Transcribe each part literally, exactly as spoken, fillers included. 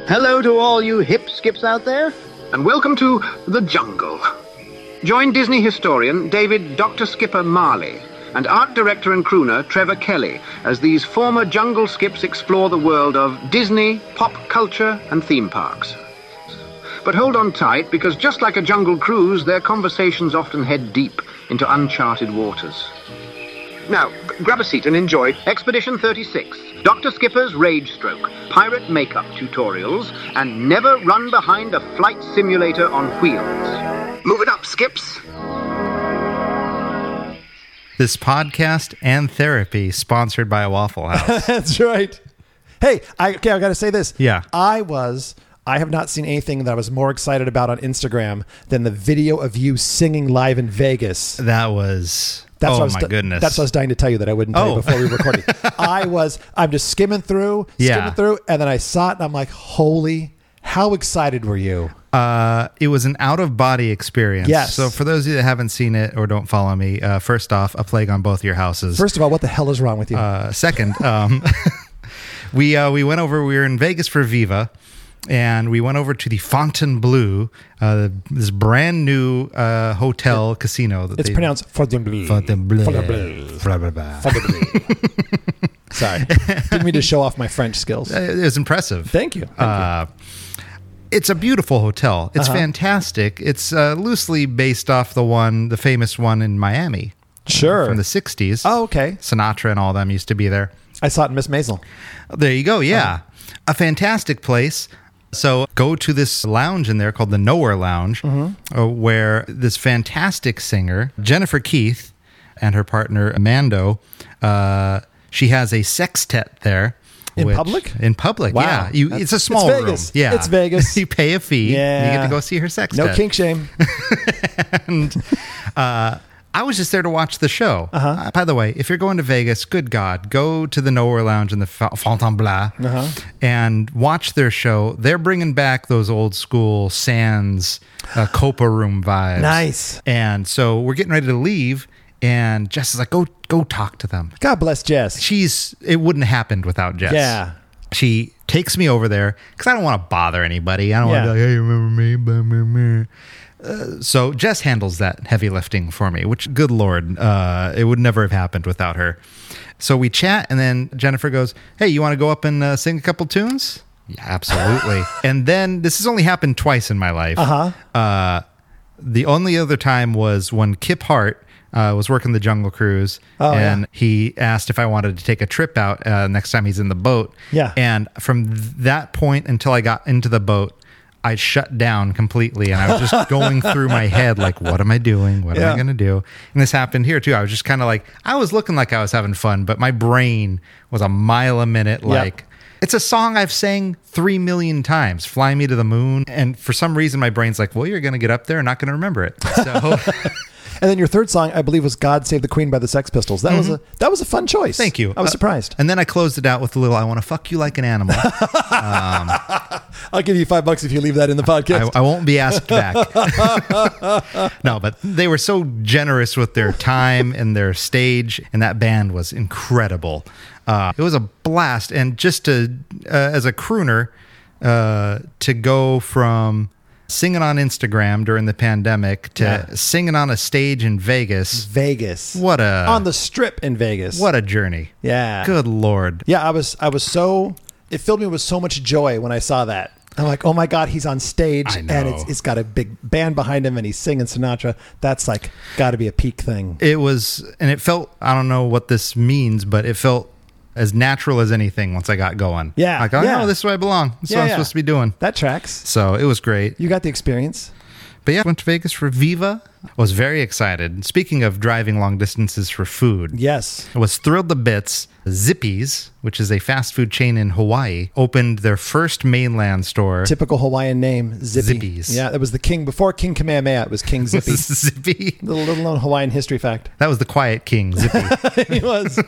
Hello to all you hip skips out there, and welcome to The Jungle. Join Disney historian David Doctor Skipper Marley and art director and crooner Trevor Kelly as these former jungle skips explore the world of Disney, pop culture, and theme parks. But hold on tight, because just like a jungle cruise, their conversations often head deep into uncharted waters. Now, grab a seat and enjoy Expedition thirty-six, Doctor Skipper's Rage Stroke, pirate makeup tutorials, and never run behind a flight simulator on wheels. Move it up, Skips! This podcast and therapy sponsored by Waffle House. That's right. Hey, I, okay, I got to say this. Yeah. I was... I have not seen anything that I was more excited about on Instagram than the video of you singing live in Vegas. That was... That's oh, what I was my di- goodness. That's what I was dying to tell you that I wouldn't tell Oh. you before we were recording. I was... I'm just skimming through, skimming Yeah. through, and then I saw it, and I'm like, holy... How excited were you? Uh, it was an out-of-body experience. Yes. So for those of you that haven't seen it or don't follow me, uh, first off, a plague on both your houses. First of all, what the hell is wrong with you? Uh, second, um, we uh, we went over. We were in Vegas for Viva, and we went over to the Fontainebleau, uh, this brand new uh, hotel casino. That it's they, pronounced Fontainebleau. Fontainebleau. Fontainebleau. Blah, blah, blah. Fontainebleau. Sorry. Didn't mean to show off my French skills. It was impressive. Thank you. Thank Uh, it's a beautiful hotel. It's Uh-huh. fantastic. It's uh, loosely based off the one, the famous one in Miami you. Sure. from the sixties. Oh, okay. Sinatra and all them used to be there. I saw it in Miss Maisel. There you go. Yeah. A fantastic place. So go to this lounge in there called the Nowhere Lounge, Mm-hmm. uh, where this fantastic singer, Jennifer Keith, and her partner, Amando, uh, she has a sextet there. In which- public? In public, Wow. yeah. You, That's- it's a it's small room. Vegas. Yeah. It's Vegas. You pay a fee. Yeah. And you get to go see her sextet. No kink shame. And uh, I was just there to watch the show. Uh-huh. Uh, by the way, if you're going to Vegas, good God, go to the Nowhere Lounge in the Fa- Fontainebleau Uh-huh. and watch their show. They're bringing back those old school Sands uh, Copa Room vibes. Nice. And so we're getting ready to leave, and Jess is like, go, go talk to them. God bless Jess. She's, it wouldn't have happened without Jess. Yeah. She takes me over there because I don't want to bother anybody. I don't Yeah. want to be like, hey, remember me? Blah, blah, blah. Uh, so Jess handles that heavy lifting for me, which, good Lord, uh, it would never have happened without her. So we chat, and then Jennifer goes, hey, you want to go up and uh, sing a couple tunes? Yeah, absolutely. And then this has only happened twice in my life. Uh-huh. Uh, the only other time was when Kip Hart uh, was working the Jungle Cruise, Oh, and yeah. he asked if I wanted to take a trip out uh, next time he's in the boat. Yeah. And from th- that point until I got into the boat, I shut down completely, and I was just going through my head like, what am I doing? What am Yeah. I going to do? And this happened here too. I was just kind of like, I was looking like I was having fun, but my brain was a mile a minute. Like, it's a song I've sang three million times, Fly Me to the Moon. And for some reason, my brain's like, well, you're going to get up there and not going to remember it. So And then your third song, I believe, was "God Save the Queen" by the Sex Pistols. That was a that was a fun choice. thank you. I was Uh, surprised. And then I closed it out with a little, I want to fuck you like an animal. I'll give you five bucks if you leave that in the podcast. I, I won't be asked back. No, but they were so generous with their time and their stage, and that band was incredible. Uh, it was a blast, and just to uh, as a crooner, uh, to go from singing on Instagram during the pandemic to Yeah. singing on a stage in Vegas. Vegas. What a on the Strip in Vegas. what a journey! Yeah. Good Lord. Yeah, I was I was so it filled me with so much joy when I saw that. I'm like, oh my God, he's on stage I know. and it's it's got a big band behind him and he's singing Sinatra. That's like got to be a peak thing. It was, and it felt, I don't know what this means, but it felt as natural as anything once I got going. Yeah, Like, oh, yeah. no, this is where I belong. This is Yeah, what I'm yeah. supposed to be doing. That tracks. So it was great. You got the experience. But yeah, went to Vegas for Viva. Was very excited. Speaking of driving long distances for food, Yes. I was thrilled to bits. Zippy's, which is a fast food chain in Hawaii, opened their first mainland store. Typical Hawaiian name, Zippy. Zippy's. Yeah, it was the king before King Kamehameha. It was King Zippy. Zippy. Little little known Hawaiian history fact. That was the quiet king, Zippy. He was.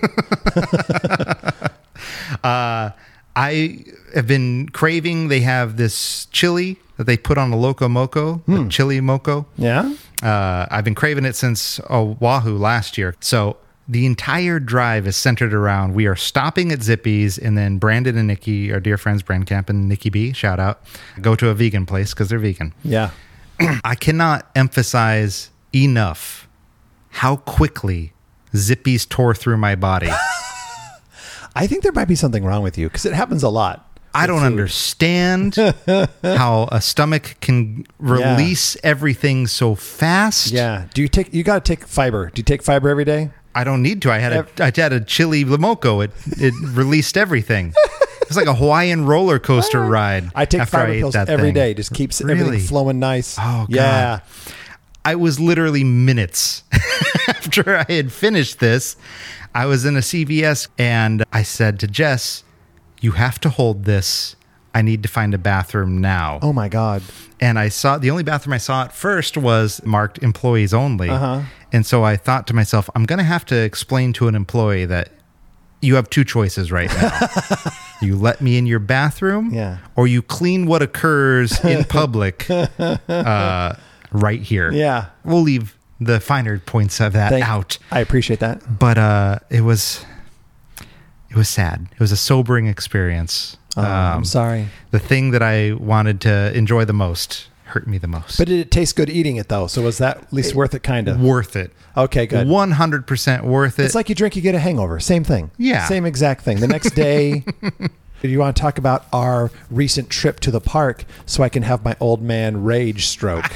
Uh, I have been craving. They have this chili that they put on the Loco Moco, Hmm. the chili moco. Yeah. Uh, I've been craving it since Oahu last year. So the entire drive is centered around, we are stopping at Zippy's, and then Brandon and Nikki, our dear friends Brandcamp and Nikki B, shout out, go to a vegan place because they're vegan. Yeah. I cannot emphasize enough how quickly Zippy's tore through my body. I think there might be something wrong with you because it happens a lot. I don't food. understand how a stomach can release yeah. everything so fast. Yeah. Do you take, you got to take fiber. Do you take fiber every day? I don't need to. I had a, I had a chili Limoko. It, it released everything. It's like a Hawaiian roller coaster ride. I take fiber I pills every thing. day. Just keeps really? everything flowing nice. Oh, God. Yeah. I was literally minutes after I had finished this. I was in a C V S and I said to Jess, you have to hold this. I need to find a bathroom now. Oh my God. And I saw, the only bathroom I saw at first was marked employees only. Uh-huh. And so I thought to myself, I'm going to have to explain to an employee that you have two choices right now. You let me in your bathroom yeah. or you clean what occurs in public uh, right here. Yeah. We'll leave the finer points of that Thank, out. I appreciate that. But uh, it was, it was sad. It was a sobering experience. Oh, um, I'm sorry. The thing that I wanted to enjoy the most hurt me the most. But did it taste good eating it, though? So was that at least it, worth it, kind of? Worth it. Okay, good. one hundred percent worth it. It's like you drink, you get a hangover. Same thing. Yeah. Same exact thing. The next day, do you want to talk about our recent trip to the park so I can have my old man rage stroke?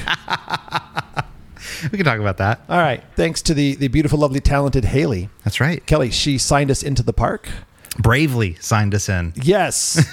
We can talk about that. All right. Thanks to the, the beautiful, lovely, talented Haley. That's right. Kelly, she signed us into the park. Bravely signed us in. Yes.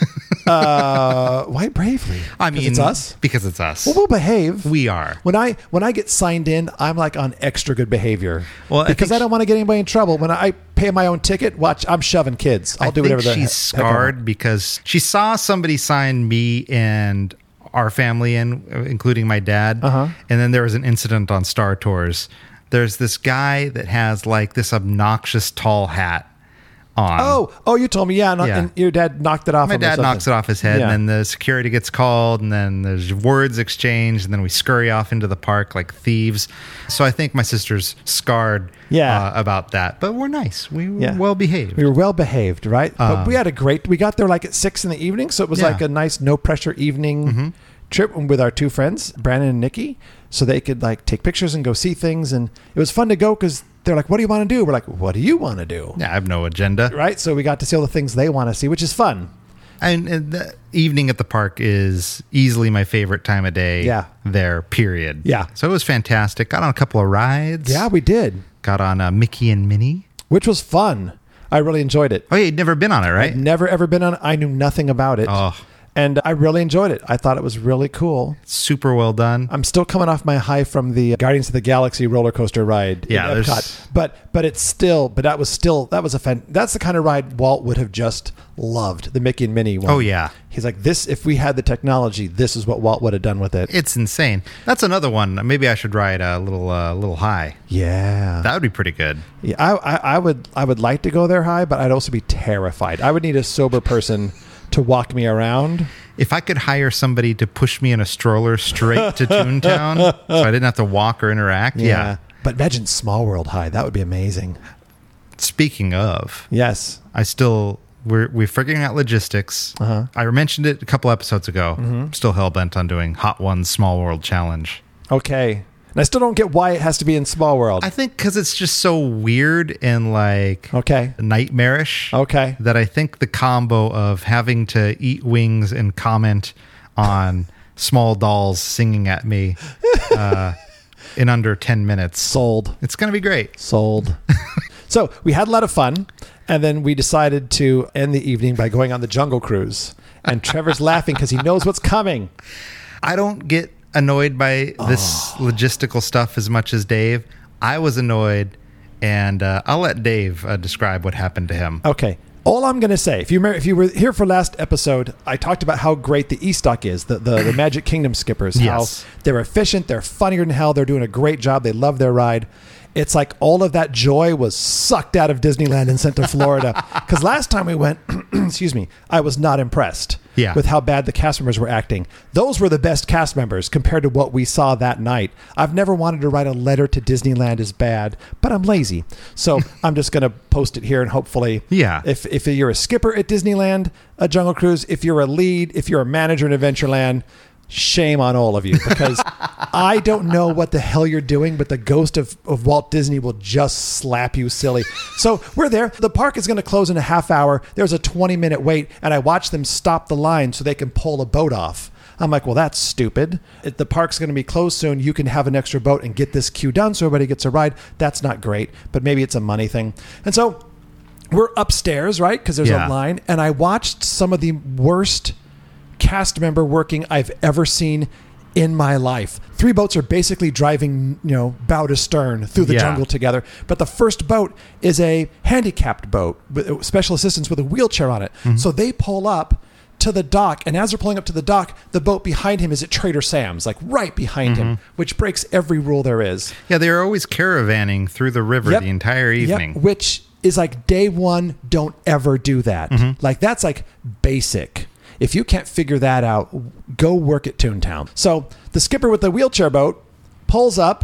uh, why bravely? I mean, it's us. Because it's us. Well, we'll behave. We are. When I when I get signed in, I'm like on extra good behavior. Well, because I, I don't want to get anybody in trouble. When I pay my own ticket, watch, I'm shoving kids. I'll I do think whatever. She's the scarred because she saw somebody sign me and our family in, including my dad. Uh-huh. And then there was an incident on Star Tours. There's this guy that has like this obnoxious tall hat on. Oh, oh, you told me, yeah, and, Yeah. and your dad knocked it off. My him or dad something. knocks it off his head, Yeah. and then the security gets called, and then there's words exchanged, and then we scurry off into the park like thieves. So I think my sister's scarred Yeah. uh, about that. But we're nice. We were Yeah. well behaved. We were well behaved, right? but Um, we had a great. We got there like at six in the evening, so it was Yeah. like a nice, no pressure evening Mm-hmm. trip with our two friends, Brandon and Nikki, so they could like take pictures and go see things, and it was fun to go because they're like, "What do you want to do?" We're like, "What do you want to do?" Yeah, I have no agenda. Right? So we got to see all the things they want to see, which is fun. And, and the evening at the park is easily my favorite time of day. Yeah. There, period. Yeah. So it was fantastic. Got on a couple of rides. Yeah, we did, Got on uh, Mickey and Minnie. which was fun. I really enjoyed it. Oh, yeah, you'd never been on it, right? I'd never ever been on. I knew nothing about it. Oh. And I really enjoyed it. I thought it was really cool. Super well done. I'm still coming off my high from the Guardians of the Galaxy roller coaster ride Yeah, in there's- Epcot. But but it's still but that was still that was a fan, that's the kind of ride Walt would have just loved, the Mickey and Minnie one. Oh, yeah. He's like, this, if we had the technology, this is what Walt would have done with it. It's insane. That's another one. Maybe I should ride a little, uh, little high. Yeah. That would be pretty good. yeah I, I I would I would like to go there high, but I'd also be terrified. I would need a sober person to walk me around. If I could hire somebody to push me in a stroller straight to Toontown, so I didn't have to walk or interact. Yeah. But imagine Small World high. That would be amazing. Speaking of, Yes. I still we're we're figuring out logistics. Uh-huh. I mentioned it a couple episodes ago. Mm-hmm. I'm still hell bent on doing Hot Ones Small World Challenge. Okay. And I still don't get why it has to be in Small World. I think because it's just so weird and like Okay. nightmarish. Okay. That I think the combo of having to eat wings and comment on small dolls singing at me uh, in under ten minutes. Sold. It's going to be great. Sold. So we had a lot of fun, and then we decided to end the evening by going on the Jungle Cruise. And Trevor's laughing because he knows what's coming. I don't get annoyed by this logistical stuff as much as Dave. I was annoyed, and uh, I'll let Dave uh, describe what happened to him. Okay. All I'm going to say, if you remember, if you were here for last episode, I talked about how great the E-Stock is, the, the, the Magic Kingdom skippers. Yes. How they're efficient, they're funnier than hell, they're doing a great job, they love their ride. It's like all of that joy was sucked out of Disneyland and sent to Florida. Because last time we went, excuse me, I was not impressed. Yeah. with how bad the cast members were acting. Those were the best cast members compared to what we saw that night. I've never wanted to write a letter to Disneyland as bad, but I'm lazy. So I'm just going to post it here, and hopefully Yeah. if, if you're a skipper at Disneyland, a Jungle Cruise, if you're a lead, if you're a manager in Adventureland, shame on all of you, because I don't know what the hell you're doing, but the ghost of, of Walt Disney will just slap you silly. So we're there. The park is going to close in a half hour. There's a twenty minute wait, and I watch them stop the line so they can pull a boat off. I'm like, well, that's stupid. If the park's going to be closed soon, you can have an extra boat and get this queue done so everybody gets a ride. That's not great, but maybe it's a money thing. And so we're upstairs, right? Because there's Yeah. a line, and I watched some of the worst cast member working I've ever seen in my life. Three boats are basically driving, you know, bow to stern through the Yeah. jungle together. But the first boat is a handicapped boat with special assistance with a wheelchair on it. Mm-hmm. So they pull up to the dock, and as they're pulling up to the dock, the boat behind him is at Trader Sam's, like right behind him, which breaks every rule there is. Yeah, they were always caravanning through the river Yep. the entire evening. Yep. Which is like day one, don't ever do that. Mm-hmm. Like that's like basic. If you can't figure that out, go work at Toontown. So the skipper with the wheelchair boat pulls up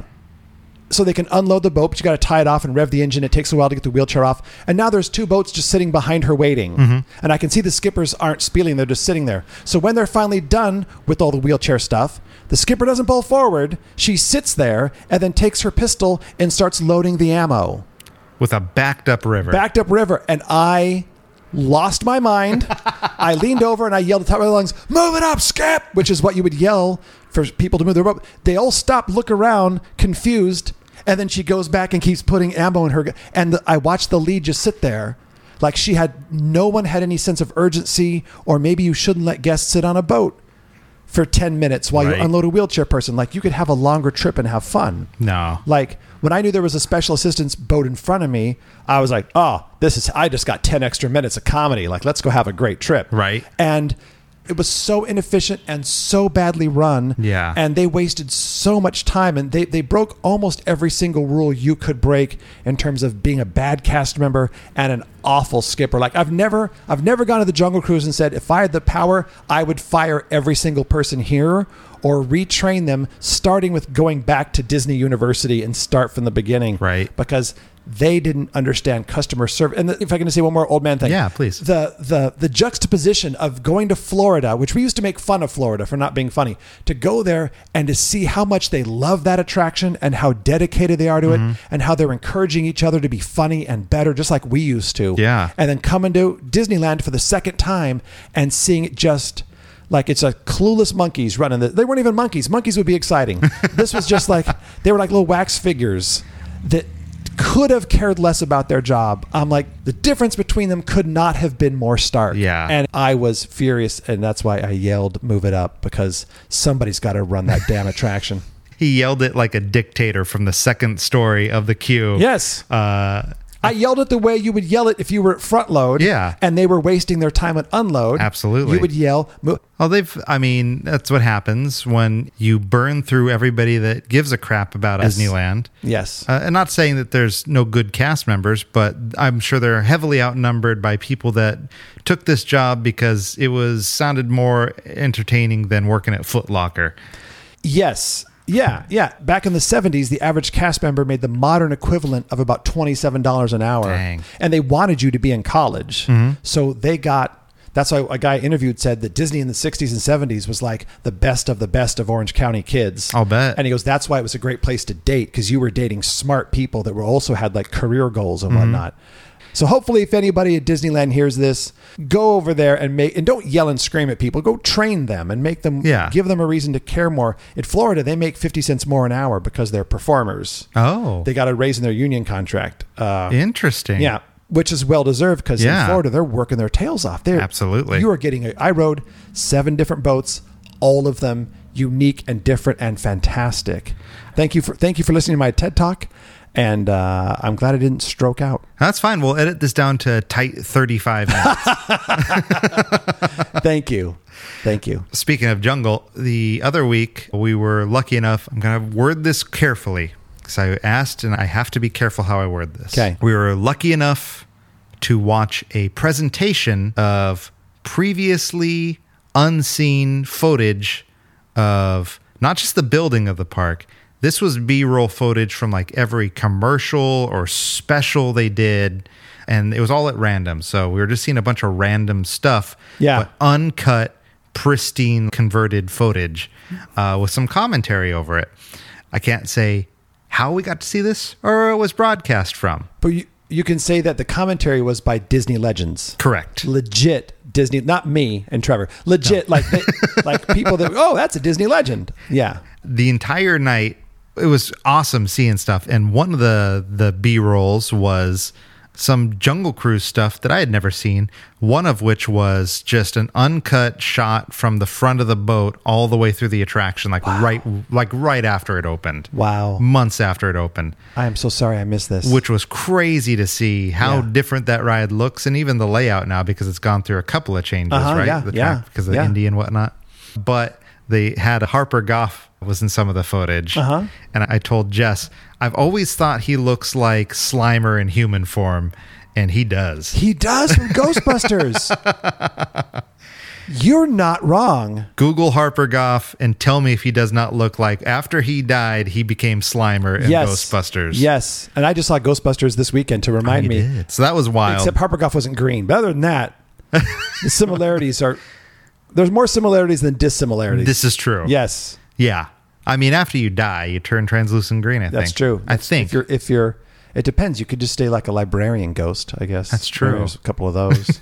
so they can unload the boat, but you got to tie it off and rev the engine. It takes a while to get the wheelchair off. And now there's two boats just sitting behind her waiting. Mm-hmm. And I can see the skippers aren't spieling. They're just sitting there. So when they're finally done with all the wheelchair stuff, the skipper doesn't pull forward. She sits there and then takes her pistol and starts loading the ammo. With a backed up river. Backed up river. And I lost my mind. I leaned over and I yelled at the top of my lungs, "Move it up, Skip!" Which is what you would yell for people to move their boat. They all stop, look around, confused, and then she goes back and keeps putting ammo in her gun. And the, I watched the lead just sit there like she had, no one had any sense of urgency, or maybe you shouldn't let guests sit on a boat for ten minutes while Right. you unload a wheelchair person. Like you could have a longer trip and have fun. No. Like when I knew there was a special assistance boat in front of me, I was like, oh, this is, I just got ten extra minutes of comedy. Like, let's go have a great trip. Right. And it was so inefficient and so badly run. Yeah. And they wasted so much time, and they, they broke almost every single rule you could break in terms of being a bad cast member and an awful skipper. Like I've never, I've never gone to the Jungle Cruise and said, if I had the power, I would fire every single person here or retrain them, starting with going back to Disney University and start from the beginning. Right. Because they didn't understand customer service. And the, if I can say one more old man thing. Yeah, please. The, the, the juxtaposition of going to Florida, which we used to make fun of Florida for not being funny, to go there and to see how much they love that attraction and how dedicated they are to Mm-hmm. it and how they're encouraging each other to be funny and better, just like we used to. Yeah. And then coming to Disneyland for the second time and seeing it just like it's a clueless monkeys running. The, they weren't even monkeys. Monkeys would be exciting. This was just like, they were like little wax figures that could have cared less about their job. I'm like, the difference between them could not have been more stark. Yeah. And I was furious, and that's why I yelled, "Move it up," because somebody's got to run that damn attraction. He yelled it like a dictator from the second story of the queue. Yes. Uh, I yelled it the way you would yell it if you were at front load. Yeah. And they were wasting their time at unload. Absolutely. You would yell, "Move." well, they've, I mean, that's what happens when you burn through everybody that gives a crap about Yes. Disneyland. Yes. Uh, and not saying that there's no good cast members, but I'm sure they're heavily outnumbered by people that took this job because it was sounded more entertaining than working at Foot Locker. Yes. Yeah, yeah. Back in the seventies, the average cast member made the modern equivalent of about twenty-seven dollars an hour. Dang. And they wanted you to be in college. So they got, that's why a guy I interviewed said that Disney in the sixties and seventies was like the best of the best of Orange County kids. I'll bet. And he goes, that's why it was a great place to date, because you were dating smart people that were also had like career goals and whatnot. So hopefully, if anybody at Disneyland hears this, go over there and make, and don't yell and scream at people. Go train them and make them, Yeah. give them a reason to care more. In Florida, they make fifty cents more an hour because they're performers. Oh, They got a raise in their union contract. Uh, interesting. yeah, which is well deserved, because Yeah. in Florida, they're working their tails off. They're, Absolutely. You are getting, a, I rode seven different boats, all of them unique and different and fantastic. Thank you for, thank you for listening to my TED Talk. And uh, I'm glad I didn't stroke out. That's fine. We'll edit this down to a tight thirty-five minutes. Thank you. Thank you. Speaking of jungle, the other week we were lucky enough, I'm going to word this carefully because I asked and I have to be careful how I word this. Okay. We were lucky enough to watch a presentation of previously unseen footage of not just the building of the park. This was B-roll footage from like every commercial or special they did, and it was all at random. So we were just seeing a bunch of random stuff, Yeah. but uncut, pristine, converted footage uh, with some commentary over it. I can't say how we got to see this or it was broadcast from. But you, you can say that the commentary was by Disney legends. Correct. Legit Disney, not me and Trevor. Legit, like they, like people that, oh, that's a Disney legend. Yeah. The entire night, it was awesome seeing stuff. And one of the, the B-rolls was some Jungle Cruise stuff that I had never seen, one of which was just an uncut shot from the front of the boat all the way through the attraction, like Wow. right like right after it opened. Wow. Months after it opened. I am so sorry I missed this. Which was crazy to see how Yeah. different that ride looks, and even the layout now, because it's gone through a couple of changes, Uh-huh, right? yeah, the yeah, track, because of yeah. Indy and whatnot. But they had Harper Goff was in some of the footage. Uh-huh. And I told Jess, I've always thought he looks like Slimer in human form, and he does. He does from Ghostbusters. You're not wrong. Google Harper Goff and tell me if he does not look like, after he died, he became Slimer in Yes. Ghostbusters. Yes. And I just saw Ghostbusters this weekend to remind He me. did. So that was wild. Except Harper Goff wasn't green. But other than that, the similarities are, there's more similarities than dissimilarities. This is true. Yes. Yeah. I mean, after you die, you turn translucent green, I think. That's true. I think. If you're, if you're, it depends. You could just stay like a librarian ghost, I guess. That's true. There's a couple of those.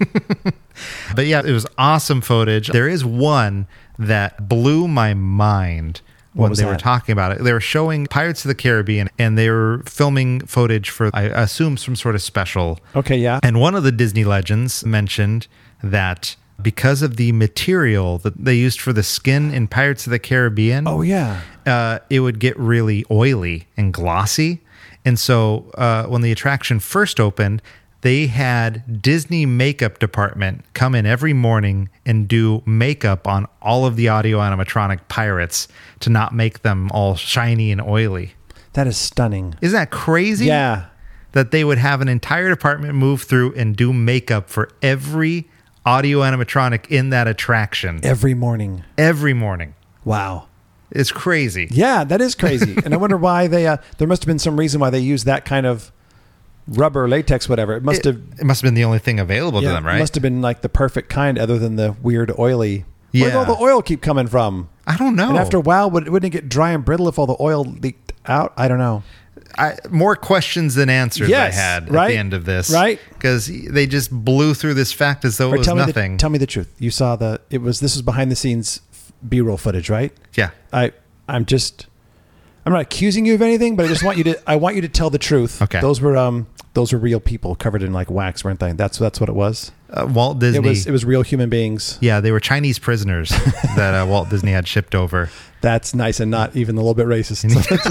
But yeah, it was awesome footage. There is one that blew my mind What when was they were that? talking about it. They were showing Pirates of the Caribbean, and they were filming footage for, I assume, some sort of special. Okay, yeah. And one of the Disney legends mentioned that because of the material that they used for the skin in Pirates of the Caribbean, Oh, yeah. uh, it would get really oily and glossy. And so uh, when the attraction first opened, they had Disney makeup department come in every morning and do makeup on all of the audio animatronic pirates to not make them all shiny and oily. That is stunning. Isn't that crazy? Yeah. That they would have an entire department move through and do makeup for every audio animatronic in that attraction Every morning. every morning. Wow. It's crazy. Yeah, that is crazy. And I wonder why they, uh, there must have been some reason why they used that kind of rubber, latex, whatever. It must It, have, it must have been the only thing available yeah, to them, right? It must have been like the perfect kind other than the weird oily. Where'd Yeah. all the oil keep coming from? I don't know. And after a while, would, wouldn't it get dry and brittle if all the oil leaked out? I don't know. I, more questions than answers Yes, I had right? at the end of this. Right? Because they just blew through this fact as though Right, it was tell me nothing. The, tell me the truth. You saw the, it was, this was behind the scenes B-roll footage, right? yeah. I, I'm just, I'm not accusing you of anything, but I just want you to, I want you to tell the truth. Okay. Those were, um, those were real people covered in like wax, weren't they? That's, that's what it was. Uh, Walt Disney. It was, it was real human beings. yeah, they were Chinese prisoners that uh, Walt Disney had shipped over. That's nice and not even a little bit racist. So that's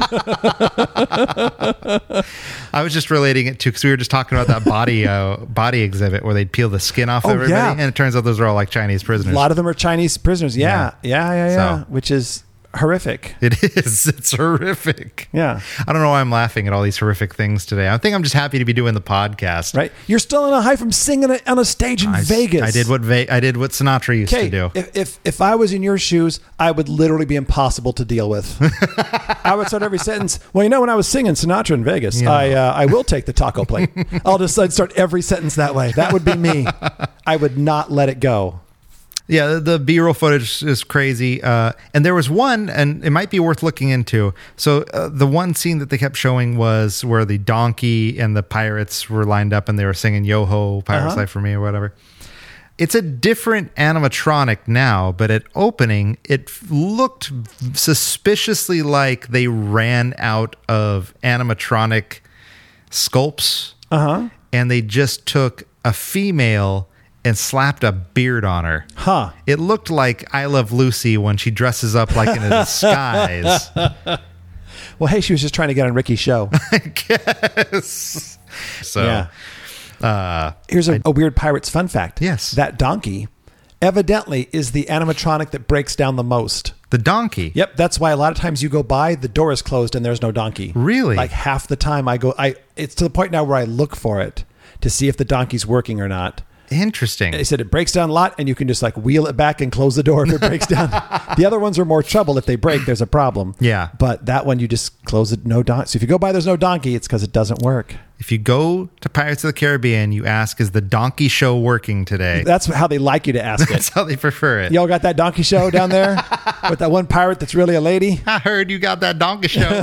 really good. I was just relating it to, because we were just talking about that body uh, body exhibit where they'd peel the skin off Oh, everybody. yeah. And it turns out those are all like Chinese prisoners. A lot of them are Chinese prisoners. Yeah. Yeah. Yeah. Yeah. So- Which is horrific. It is. It's horrific. Yeah. I don't know why I'm laughing at all these horrific things today. I think I'm just happy to be doing the podcast. Right. You're still on a high from singing it on a stage in I, Vegas. I did what Ve- I did what Sinatra used Okay, to do. if, if if I was in your shoes, I would literally be impossible to deal with. I would start every sentence. Well, you know, when I was singing Sinatra in Vegas, Yeah. I uh, I will take the taco plate. I'll just I'd start every sentence that way. That would be me. I would not let it go. Yeah, the, the B-roll footage is crazy. Uh, and there was one, and it might be worth looking into. So uh, the one scene that they kept showing was where the donkey and the pirates were lined up and they were singing Yo-Ho, Pirate's Uh-huh. Life for Me or whatever. It's a different animatronic now, but at opening, it f- looked suspiciously like they ran out of animatronic sculpts. Uh-huh. And they just took a female and slapped a beard on her. Huh. It looked like I Love Lucy when she dresses up like in a disguise. Well, hey, she was just trying to get on Ricky's show. I guess. So, Yeah. uh, Here's a, a weird Pirates fun fact. Yes. That donkey evidently is the animatronic that breaks down the most. the donkey. Yep, that's why a lot of times you go by, the door is closed and there's no donkey. Really? Like half the time I go, I it's to the point now where I look for it to see if the donkey's working or not. Interesting. They said it breaks down a lot, and you can just like wheel it back and close the door if it breaks down. The other ones are more trouble. If they break, there's a problem. Yeah. But that one, you just close it, no donkey. So if you go by there's no donkey, it's because it doesn't work. If you go to Pirates of the Caribbean, you ask, is the donkey show working today? That's how they like you to ask That's it. how they prefer it. Y'all got that donkey show down there with that one pirate that's really a lady? I heard you got that donkey show.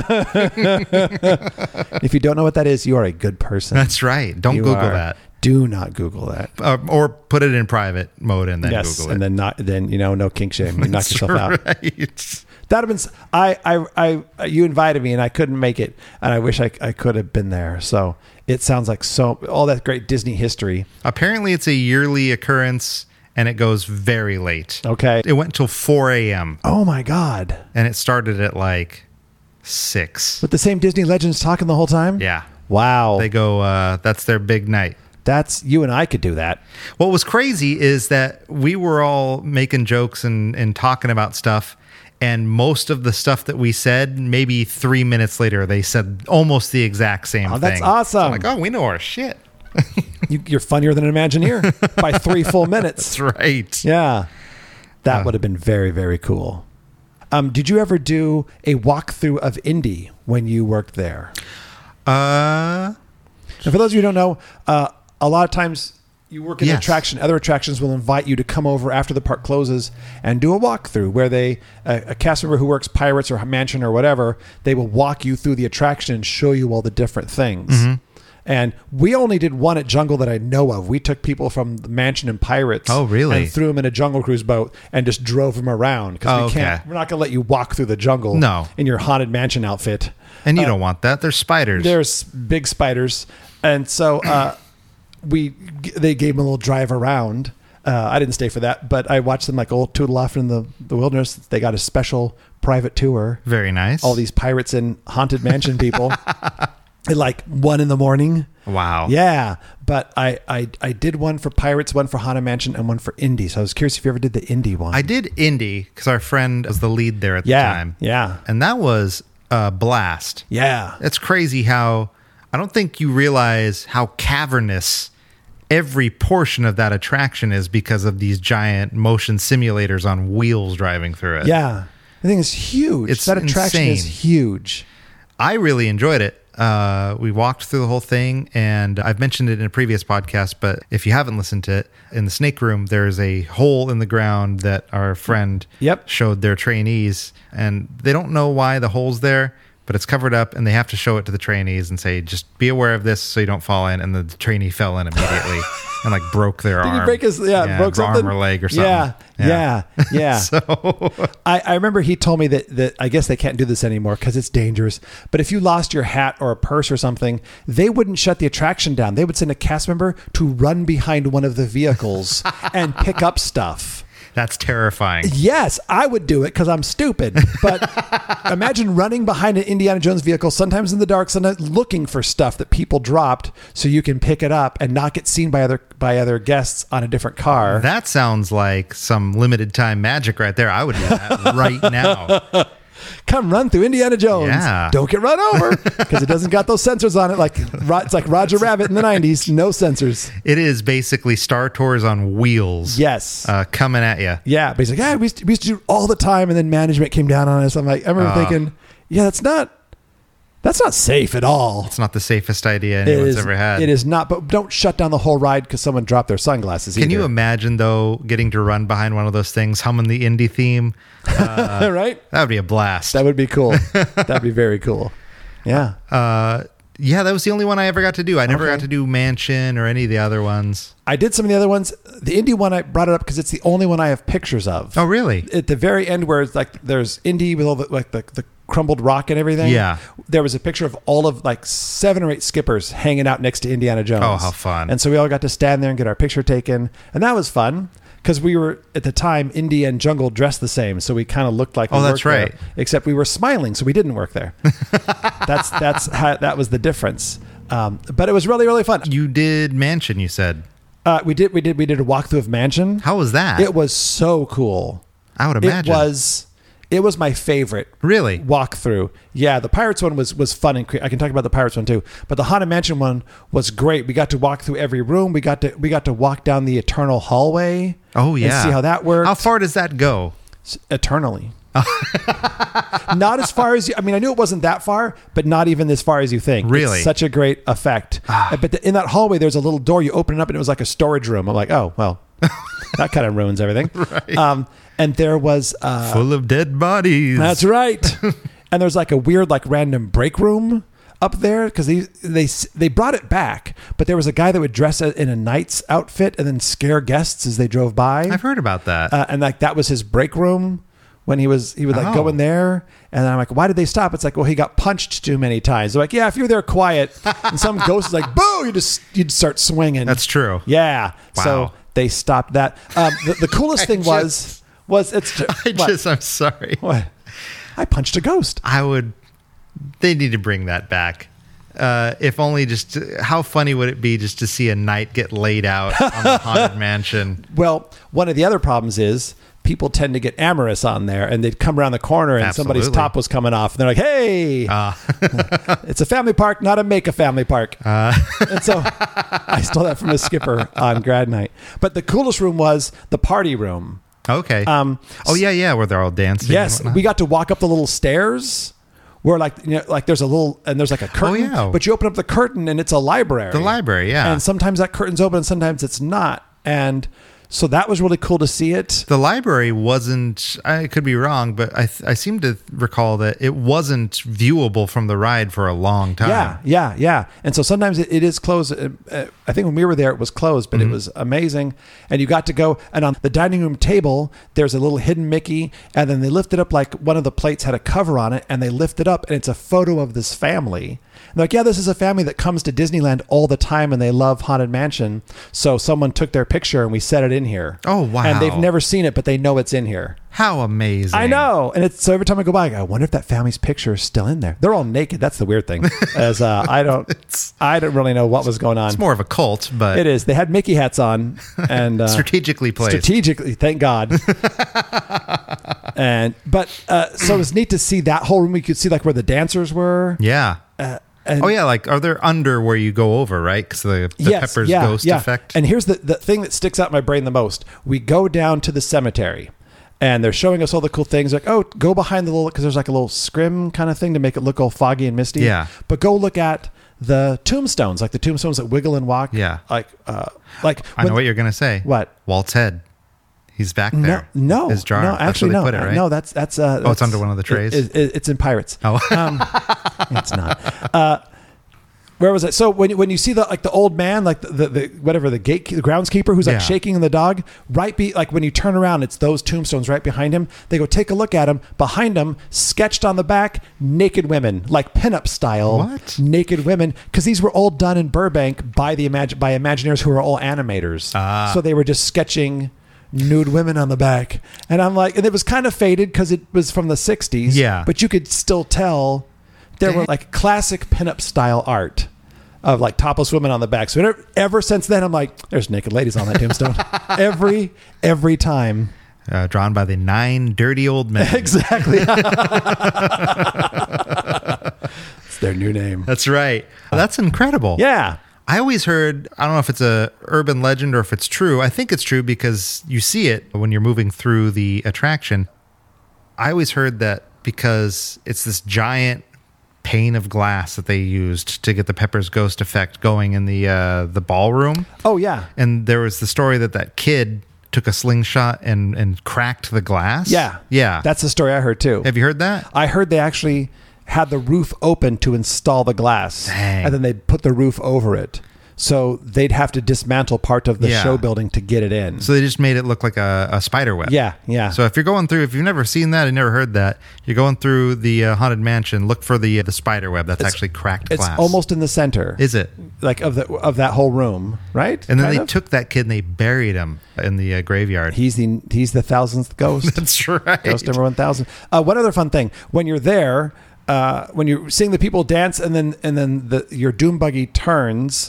If you don't know what that is, you are a good person. That's right. Don't You Google are. that. Do not Google that. Uh, or put it in private mode and then Yes, Google it. and then not then you know no kink shame. You knock That's yourself out. right. That'd have been. s- I, I, I, you invited me and I couldn't make it, and I wish I, I could have been there. So it sounds like so all that great Disney history. Apparently, it's a yearly occurrence, and it goes very late. Okay. It went till four a.m., Oh my God! and it started at like six. With the same Disney legends talking the whole time. Yeah. Wow. They go, uh, that's their big night. That's you and I could do that. What was crazy is that we were all making jokes and, and talking about stuff, and most of the stuff that we said, maybe three minutes later, they said almost the exact same Oh, thing. that's awesome. So I'm like, oh, we know our shit. You, you're funnier than an Imagineer by three full minutes. That's right. Yeah, that Uh. would have been very very cool. Um, did you ever do a walkthrough of Indy when you worked there? Uh, And for those of you who don't know, uh, a lot of times you work in an Yes. attraction, other attractions will invite you to come over after the park closes and do a walkthrough where they, a, a cast member who works Pirates or Mansion or whatever, they will walk you through the attraction and show you all the different things. Mm-hmm. And we only did one at Jungle that I know of. We took people from the Mansion and Pirates. Oh, really? And threw them in a Jungle Cruise boat and just drove them around because Oh, we can't. okay. We're not going to let you walk through the jungle. No. In your haunted mansion outfit. and you Uh, don't want that. There's spiders. There's big spiders, and so uh, we they gave them a little drive around. Uh, I didn't stay for that, but I watched them like old tootle off in the, the wilderness. They got a special private tour. Very nice. All these pirates and haunted mansion people at like one in the morning. Wow. Yeah, but I, I I did one for pirates, one for haunted mansion, and one for Indy. So I was curious if you ever did the Indy one. I did Indy because our friend was the lead there at yeah, the time. yeah, And that was a blast. yeah. It's crazy how I don't think you realize how cavernous every portion of that attraction is because of these giant motion simulators on wheels driving through it. Yeah, the thing is huge. It's that attraction is insane. huge. I really enjoyed it. Uh, we walked through the whole thing, and I've mentioned it in a previous podcast, but if you haven't listened to it, in the snake room, there's a hole in the ground that our friend Yep. showed their trainees, and they don't know why the hole's there, but it's covered up, and they have to show it to the trainees and say, just be aware of this so you don't fall in. And the trainee fell in immediately and like broke their Did arm. he break his yeah, broke arm something? or leg or something. Yeah, yeah, yeah. So I, I remember he told me that, that I guess they can't do this anymore because it's dangerous. But if you lost your hat or a purse or something, they wouldn't shut the attraction down. They would send a cast member to run behind one of the vehicles and pick up stuff. that's terrifying. Yes, I would do it because I'm stupid. But imagine running behind an Indiana Jones vehicle, sometimes in the dark, sometimes looking for stuff that people dropped, so you can pick it up and not get seen by other by other guests on a different car. That sounds like some limited time magic right there. I would do that right now. Come run through Indiana Jones. Yeah. Don't get run over because it doesn't got those sensors on it. Like Ro- it's like Roger Rabbit in the nineties. No sensors. It is basically Star Tours on wheels. Yes. Uh, coming at you. Yeah. But he's like, yeah, we used, to, we used to do it all the time, and then management came down on us. I'm like, I remember Uh. thinking, yeah, that's not that's not safe at all. It's not the safest idea It anyone's is, ever had. it is not. But don't shut down the whole ride because someone dropped their sunglasses. Can you either. imagine, though, getting to run behind one of those things, humming the indie theme? Uh, right? that would be a blast. That would be cool. That'd be very cool. Yeah. uh, yeah, that was the only one I ever got to do. I never Okay. got to do Mansion or any of the other ones. I did some of the other ones. The Indy one, I brought it up because it's the only one I have pictures of. Oh, really? At the very end, where it's like there's Indy with all the like the, the crumbled rock and everything. Yeah. There was a picture of all of like seven or eight skippers hanging out next to Indiana Jones. Oh, how fun. And so we all got to stand there and get our picture taken. And that was fun because we were, at the time, Indy and Jungle dressed the same. So we kind of looked like we Oh, that's worked right. there, except we were smiling, so we didn't work there. that's that's how, that was the difference. Um, but it was really, really fun. You did Mansion, you said. Uh, we did we did we did a walkthrough of Mansion. How was that? It was so cool. I would imagine. It was It was my favorite. Really? Walkthrough. Yeah, the Pirates one was was fun and cre- I can talk about the Pirates one too. But the Haunted Mansion one was great. We got to walk through every room. We got to we got to walk down the eternal hallway. Oh yeah. And see how that worked. How far does that go? S- Eternally. Not as far as you, I mean, I knew it wasn't that far, but not even as far as you think. Really? It's such a great effect. But the, in that hallway, there's a little door. You open it up, and it was like a storage room. I'm like, oh well, that kind of ruins everything. Right. Um, and there was uh, full of dead bodies. That's right. And there's like a weird, like random break room up there because they they they brought it back, but there was a guy that would dress in a knight's outfit and then scare guests as they drove by. I've heard about that. Uh, and like that was his break room. When he was, he would like Oh. go in there, and I'm like, why did they stop? It's like, well, he got punched too many times. They're like, yeah, if you were there quiet, and some ghost is like, boo, you just you'd start swinging. That's true. Yeah. Wow. So they stopped that. Um, the, the coolest thing just- was was it's I what? just, I'm sorry. What? I punched a ghost. I would. They need to bring that back. Uh, if only just to, how funny would it be just to see a knight get laid out on the Haunted Mansion? Well, one of the other problems is people tend to get amorous on there, and they'd come around the corner and Absolutely. somebody's top was coming off, and they're like, hey, Uh, it's a family park, not a make a family park. uh, And so I stole that from the skipper on grad night. But the coolest room was the party room. okay. Um, oh yeah, yeah, where they're all dancing. Yes, and whatnot. we got to walk up the little stairs where like you know like there's a little and there's like a curtain. yeah. But you open up the curtain and it's a library. The library, yeah. And sometimes that curtain's open and sometimes it's not. And so that was really cool to see it. The library wasn't, I could be wrong, but I, th- I seem to recall that it wasn't viewable from the ride for a long time. Yeah, yeah, yeah. And so sometimes it, it is closed. Uh, uh, I think when we were there, it was closed, but Mm-hmm. it was amazing. And you got to go, and on the dining room table, there's a little hidden Mickey, and then they lifted up, like one of the plates had a cover on it, and they lift it up, and it's a photo of this family. And they're like, yeah, this is a family that comes to Disneyland all the time, and they love Haunted Mansion. So someone took their picture, and we set it in here. Oh, wow. And they've never seen it, but they know it's in here. How amazing. I know. And it's so every time I go by, I go, I wonder if that family's picture is still in there. They're all naked. That's the weird thing. As uh, I don't I don't really know what was going on. It's more of a cult, but It is. They had Mickey hats on and uh, strategically placed. strategically, thank God. and but uh, so it was neat to see that whole room. We could see like where the dancers were. yeah. Uh, and Oh yeah, like are they under where you go over, right? Because the, the yes, Pepper's yeah, ghost yeah. effect. And here's the, the thing that sticks out in my brain the most. We go down to the cemetery and they're showing us all the cool things. Like, oh, go behind the little, because there's like a little scrim kind of thing to make it look all foggy and misty. Yeah. But go look at the tombstones, like the tombstones that wiggle and walk. Yeah. Like, uh, like I know what you're gonna say. What? Walt's head. He's back No, there. no, His jar. no. That's Actually, where no, they put it, right? no. That's that's. Uh, Oh, it's that's- under one of the trays? It, it, it's in Pirates. Oh. Um, it's not. Uh, where was it? So when when you see the like the old man, like the, the, the whatever the gate the groundskeeper who's like Yeah. shaking the dog, right? Be like when you turn around, it's those tombstones right behind him. They go take a look at him. Behind him, sketched on the back, naked women, like pinup style. What? Naked women? Because these were all done in Burbank by the imag- by Imagineers who are all animators. Ah. So they were just sketching nude women on the back, and I'm like, and it was kind of faded because it was from the sixties. Yeah. but you could still tell there were like classic pinup style art of like topless women on the back. So ever, ever since then, I'm like, there's naked ladies on that tombstone. every every time. Uh, drawn by the nine dirty old men. Exactly. It's their new name. That's right. That's incredible. Yeah. I always heard, I don't know if it's a urban legend or if it's true. I think it's true because you see it when you're moving through the attraction. I always heard that because it's this giant pane of glass that they used to get the Pepper's ghost effect going in the uh, the ballroom. Oh yeah. And there was the story that that kid took a slingshot and, and cracked the glass. Yeah. Yeah. That's the story I heard too. Have you heard that? I heard they actually had the roof open to install the glass. Dang. And then they'd put the roof over it. So they'd have to dismantle part of the Yeah. show building to get it in. So they just made it look like a, a spider web. Yeah, yeah. So if you're going through, if you've never seen that and never heard that, you're going through the uh, Haunted Mansion, look for the uh, the spider web that's actually cracked It's glass. almost in the center. Is it? Like of the of that whole room, right? And then Kind they of? took that kid and they buried him in the uh, graveyard. He's the he's the thousandth ghost. That's right. Ghost number one thousand. Uh, one other fun thing: when you're there, uh, when you're seeing the people dance, and then and then the your doom buggy turns,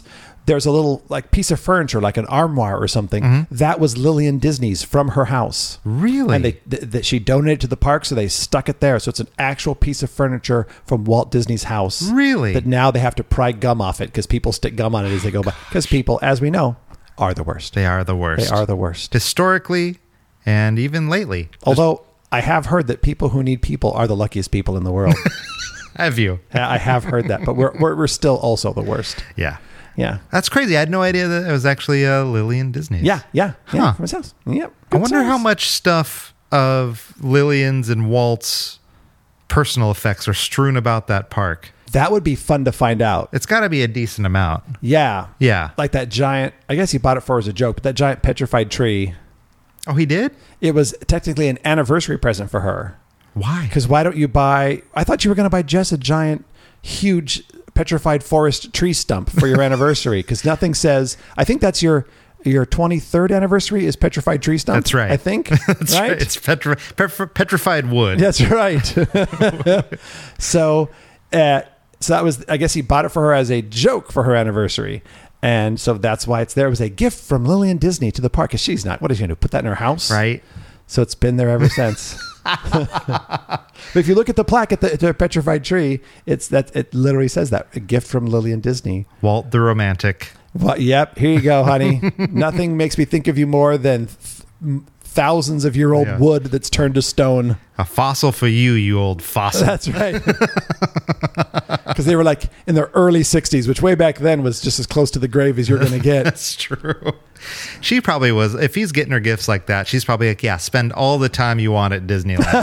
there's a little like piece of furniture, like an armoire or something. Mm-hmm. That was Lillian Disney's from her house. Really? And they th- th- she donated to the park, so they stuck it there. So it's an actual piece of furniture from Walt Disney's house. Really? That now they have to pry gum off it because people stick gum on it as they go by. Because people, as we know, are the worst. They are the worst. They are the worst. Historically and even lately. Although I have heard that people who need people are the luckiest people in the world. Have you? I have heard that, but we're, we're we're still also the worst. Yeah. Yeah. That's crazy. I had no idea that it was actually uh, Lillian Disney. Yeah. Yeah. Yeah. Huh. From his house. Yep. I Good wonder size. how much stuff of Lillian's and Walt's personal effects are strewn about that park. That would be fun to find out. It's got to be a decent amount. Yeah. Yeah. Like that giant, I guess he bought it for as a joke, but that giant petrified tree, Oh, he did? it was technically an anniversary present for her. Why? Because why don't you buy, I thought you were going to buy Jess a giant, huge petrified forest tree stump for your anniversary. Because nothing says, I think that's your your twenty-third anniversary is petrified tree stump. That's right. I think. That's right? right. It's petri- petri- petrified wood. That's right. so, uh, so that was, I guess he bought it for her as a joke for her anniversary. And so that's why it's there. It was a gift from Lillian Disney to the park. Because she's not, what is she going to do? Put that in her house? Right. So it's been there ever since. But if you look at the plaque at the, at the petrified tree, it's that it literally says that a gift from Lillian Disney. Walt the Romantic. Well, yep. Here you go, honey. Nothing makes me think of you more than th- thousands of year old Yeah. wood that's turned to stone. A fossil for you, you old fossil. That's right. Because they were like in their early sixties, which way back then was just as close to the grave as you're going to get. That's true. She probably was. If he's getting her gifts like that, she's probably like, yeah, spend all the time you want at Disneyland.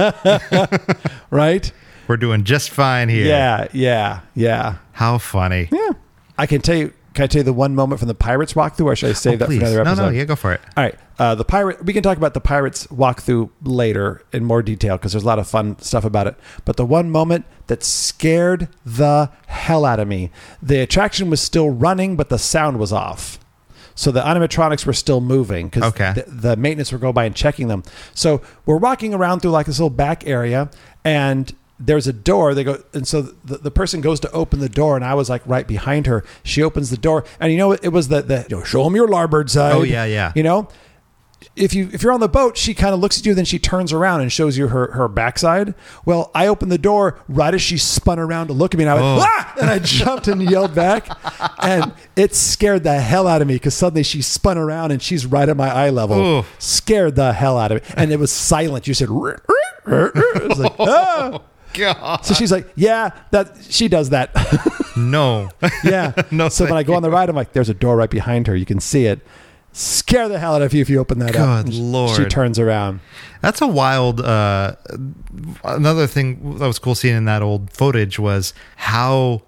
Right? We're doing just fine here. Yeah, yeah, yeah. How funny. Yeah. I can tell you, can I tell you the one moment from the Pirates walkthrough, or should I save Oh, that please. for another episode? No, no, yeah, go for it. All right. Uh, the pirate. We can talk about the Pirates walkthrough later in more detail because there's a lot of fun stuff about it. But the one moment that scared the hell out of me, the attraction was still running, but the sound was off. So the animatronics were still moving because Okay. the, the maintenance would go by and checking them. So we're walking around through like this little back area, and there's a door. They go, and so the, the person goes to open the door, and I was like right behind her. She opens the door, and you know it was the the you know, show them your larboard side. Oh, yeah, yeah. You know, if you if you're on the boat, she kind of looks at you, then she turns around and shows you her her backside. Well, I opened the door right as she spun around to look at me, and I went Oh. ah, and I jumped and yelled back, and it scared the hell out of me because suddenly she spun around and she's right at my eye level. Ooh. Scared the hell out of me, and it was silent. You said, "Rrr, rrr, rrr." It was like, ah. God. So she's like, yeah, that she does that. No. Yeah. No, So when I thank go on the ride, I'm like, there's a door right behind her. You can see it. Scare the hell out of you if you open that up. Good And Lord. She turns around. That's a wild. Uh, another thing that was cool seeing in that old footage was how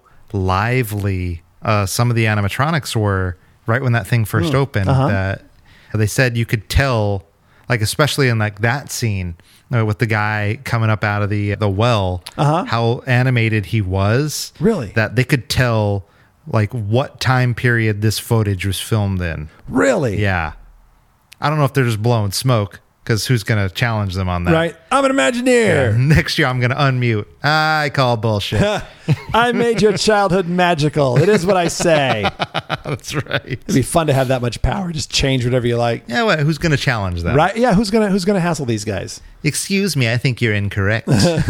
lively uh, some of the animatronics were right when that thing first opened. Uh-huh. That they said you could tell, like especially in like that scene uh, with the guy coming up out of the the well, Uh-huh. how animated he was. Really? That they could tell like what time period this footage was filmed in. Really? Yeah. I don't know if they're just blowing smoke because who's going to challenge them on that? Right. I'm an Imagineer. Next year, I'm going to unmute. I call bullshit. I made your childhood magical. It is what I say. That's right. It'd be fun to have that much power. Just change whatever you like. Yeah, well, who's going to challenge that? Right? Yeah. Who's gonna Who's gonna hassle these guys? Excuse me, I think you're incorrect.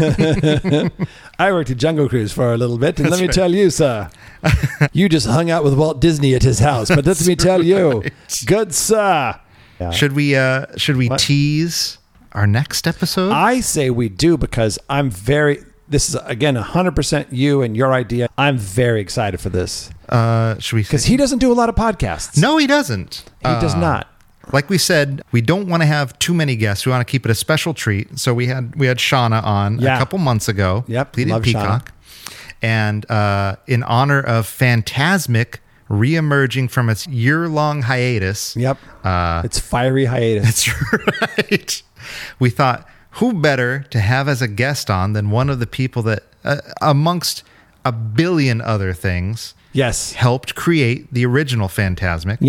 I worked at Jungle Cruise for a little bit, and let me right. tell you, sir, you just hung out with Walt Disney at his house. But let me tell you, right. good sir. Yeah. Should we uh should we What? tease our next episode? I say we do because I'm very. This is again one hundred percent you and your idea. I'm very excited for this uh should we because he doesn't do a lot of podcasts. No, he doesn't. he does Uh, not. Like we said, we don't want to have too many guests. We want to keep it a special treat. So we had we had Shauna on Yeah. a couple months ago. Yep, Pleated love Peacock. And uh, in honor of Phantasmic reemerging from its year-long hiatus. Yep. Uh, It's fiery hiatus. That's right. We thought, who better to have as a guest on than one of the people that, uh, amongst a billion other things, Yes. helped create the original Phantasmic. Yeah.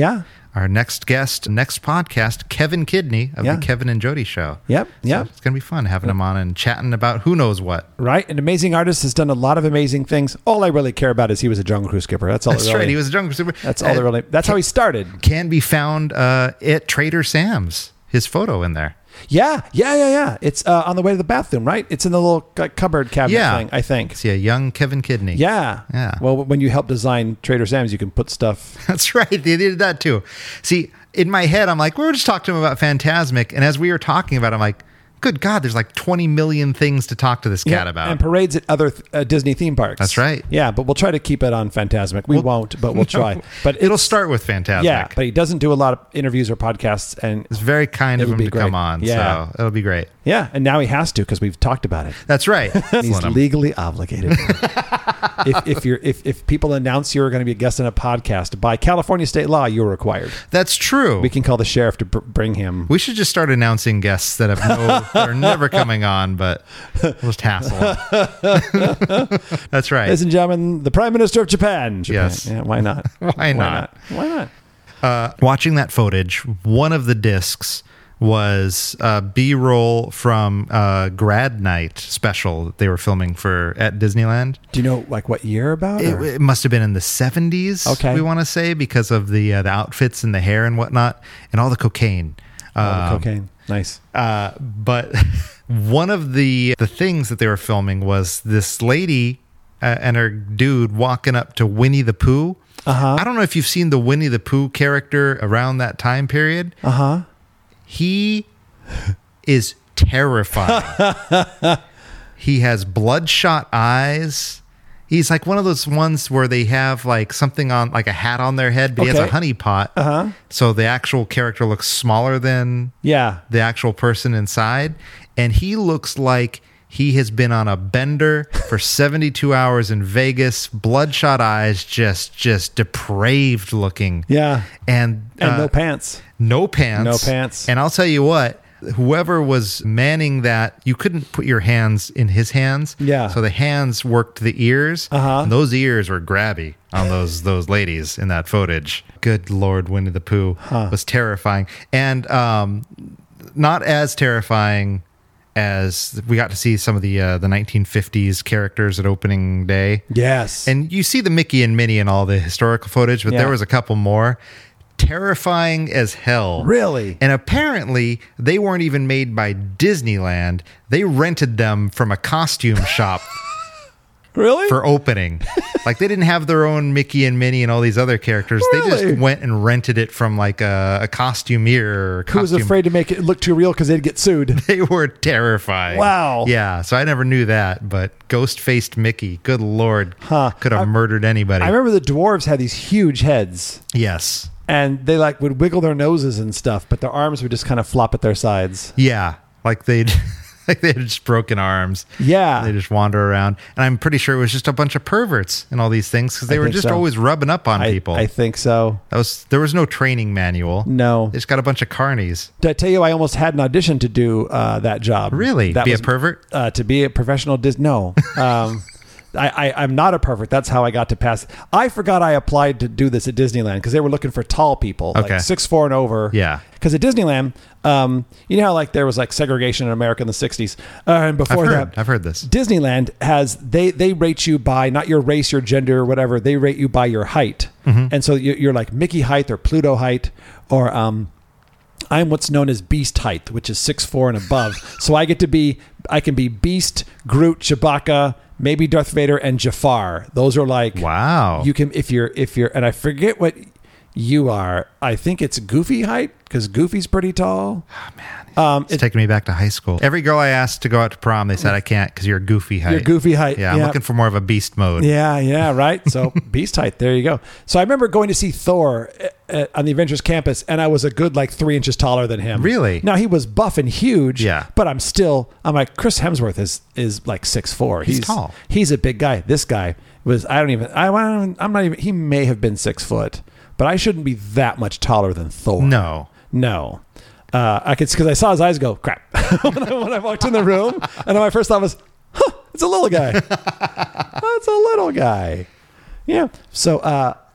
our next guest, next podcast, Kevin Kidney of Yeah. the Kevin and Jody Show. Yep, So yep. it's going to be fun having him on and chatting about who knows what. Right? An amazing artist, has done a lot of amazing things. All I really care about is he was a Jungle Cruise skipper. That's all. That's it really, right. He was a jungle super. That's all. uh, That really. That's how he started. Can be found uh, at Trader Sam's. His photo in there. Yeah, yeah, yeah, yeah. It's uh, on the way to the bathroom, right? It's in the little uh, cupboard cabinet Yeah. thing, I think. See a young Kevin Kidney. Yeah. Yeah. Well, when you help design Trader Sam's, you can put stuff. That's right. They did that too. See, in my head, I'm like, we were just talking to him about Phantasmic, and as we were talking about it, I'm like, good God, there's like twenty million things to talk to this cat Yeah, about. And parades at other th- uh, Disney theme parks. That's right. Yeah, but we'll try to keep it on Phantasmic. We Well, won't, but we'll try. But It'll it's- start with Phantasmic. Yeah, but he doesn't do a lot of interviews or podcasts, and It's very kind of It'll him be to great. come on. Yeah. So it'll be great. yeah, and now he has to because we've talked about it. That's right. And he's Let him. legally obligated. if, if you're if, if people announce you're going to be a guest on a podcast, by California state law, you're required. That's true. We can call the sheriff to br- bring him. We should just start announcing guests that have no, that are never coming on, but we'll just hassle them. That's right. Ladies and gentlemen, the Prime Minister of Japan. Japan. Yes. Yeah, why not? Why not? Why not? Uh, watching that footage, one of the discs was uh, B-roll from uh, Grad Night special that they were filming for at Disneyland. Do you know like what year about? It, or- it must have been in the seventies. Okay. We want to say because of the uh, the outfits and the hair and whatnot and all the cocaine. All the Um, cocaine. Nice. Uh, but one of the the things that they were filming was this lady uh, and her dude walking up to Winnie the Pooh. Uh-huh. I don't know if you've seen the Winnie the Pooh character around that time period. Uh huh. He is terrifying. He has bloodshot eyes. He's like one of those ones where they have like something on, like a hat on their head, but he has Okay. a honey pot. Uh-huh. So the actual character looks smaller than Yeah. the actual person inside. And he looks like he has been on a bender for seventy-two hours in Vegas, bloodshot eyes, just just depraved looking. Yeah. And, And uh, no pants. no pants. No pants. And I'll tell you what, whoever was manning that, you couldn't put your hands in his hands. Yeah. So the hands worked the ears. Uh-huh. And those ears were grabby on those those ladies in that footage. Good Lord, Winnie the Pooh was terrifying. And um, not as terrifying as we got to see some of the uh, the nineteen fifties characters at opening day. Yes. And you see the Mickey and Minnie and all the historical footage, but Yeah. there was a couple more. Terrifying as hell. Really? And apparently, they weren't even made by Disneyland. They rented them from a costume shop really? for opening. Like, they didn't have their own Mickey and Minnie and all these other characters. They Really? just went and rented it from like a, a costumier or Who was costume. afraid to make it look too real because they'd get sued? They were terrifying. Wow. Yeah, so I never knew that, but ghost-faced Mickey, good Lord, Huh. could have I- murdered anybody. I remember the dwarves had these huge heads, yes. and they like would wiggle their noses and stuff, but their arms would just kind of flop at their sides. Yeah, like they'd like they had just broken arms. Yeah. They just wander around, and I'm pretty sure it was just a bunch of perverts and all these things because they I were think just so. always rubbing up on I, people. I think so. that was there was no training manual. No. They just got a bunch of carnies. Did I tell you I almost had an audition to do uh, that job? Really, That be was, a pervert. uh, to be a professional dis no um I, I i'm not a pervert. That's how I got to pass. I forgot I applied to do this at Disneyland because they were looking for tall people, Okay. like six four and over. Yeah. Because at Disneyland, um you know how like there was like segregation in America in the sixties, uh, and I've before heard. that I've heard this. Disneyland has they they rate you by not your race, your gender, or whatever. They rate you by your height, Mm-hmm. and so you- you're like Mickey height or Pluto height, or um, I'm what's known as Beast height, which is six four and above. So I get to be I can be Beast, Groot, Chewbacca, maybe Darth Vader, and Jafar. Those are like Wow. you can if you're if you're and I forget what you are. I think it's Goofy height because Goofy's pretty tall. Um, It's taking me back to high school. Every girl I asked to go out to prom, they said I can't because you're a goofy height. You're Goofy height. Yeah, I'm Yeah. looking for more of a beast mode. Yeah, yeah, right. So Beast height. There you go. So I remember going to see Thor uh, uh, on the Avengers campus, and I was a good like three inches taller than him. Really? Now he was buff and huge. Yeah. But I'm still. I'm like Chris Hemsworth is is like six four. He's tall. He's a big guy. This guy was. I don't even. I. I'm not even. He may have been six foot, but I shouldn't be that much taller than Thor. No. No. Uh, I could because I saw his eyes go crap when, I, when I walked in the room, and my first thought was, "Huh, it's a little guy. That's a little guy." Yeah. So uh,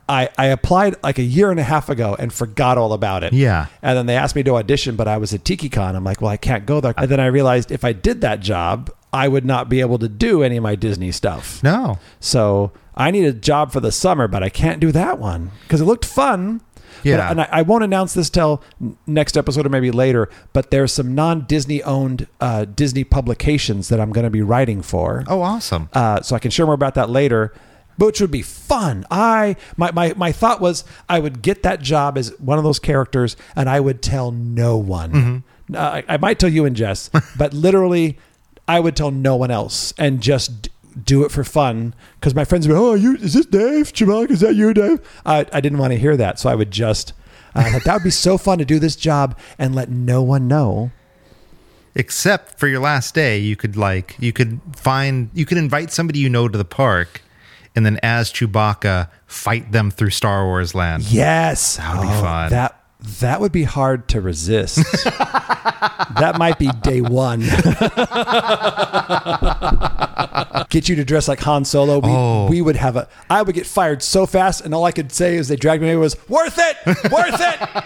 I, I applied like a year and a half ago and forgot all about it. Yeah. And then they asked me to audition, but I was at TikiCon. I'm like, well, I can't go there. And then I realized if I did that job, I would not be able to do any of my Disney stuff. No. So I need a job for the summer, but I can't do that one because it looked fun. Yeah. But, and I, I won't announce this till next episode or maybe later, but there's some non-Disney owned uh, Disney publications that I'm going to be writing for. Oh, awesome. Uh, so I can share more about that later, which would be fun. I my, my, my thought was I would get that job as one of those characters and I would tell no one. Mm-hmm. Uh, I, I might tell you and Jess, but literally I would tell no one else and just d- do it for fun because my friends would be, oh, you, is this Dave? Chewbacca, is that you, Dave? I, I didn't want to hear that, so I would just, uh, that would be so fun to do this job and let no one know. Except for your last day, you could like, you could find, you could invite somebody you know to the park and then as Chewbacca, fight them through Star Wars land. Yes. That would be oh, fun. That That would be hard to resist. That might be day one. Get you to dress like Han Solo. We, Oh. we would have a. I would get fired so fast, and all I could say as they dragged me away was "worth it, worth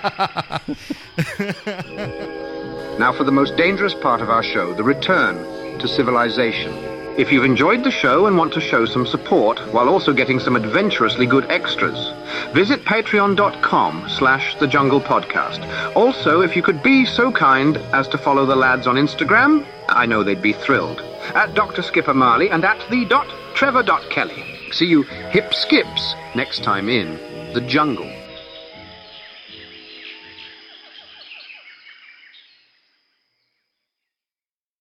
it." Now for the most dangerous part of our show, the return to civilization. If you've enjoyed the show and want to show some support while also getting some adventurously good extras, visit patreon.com slash the jungle podcast. Also, if you could be so kind as to follow the lads on Instagram, I know they'd be thrilled. At Doctor Skipper Marley and at the dot Trevor dot Kelly. See you hip skips next time in the jungle.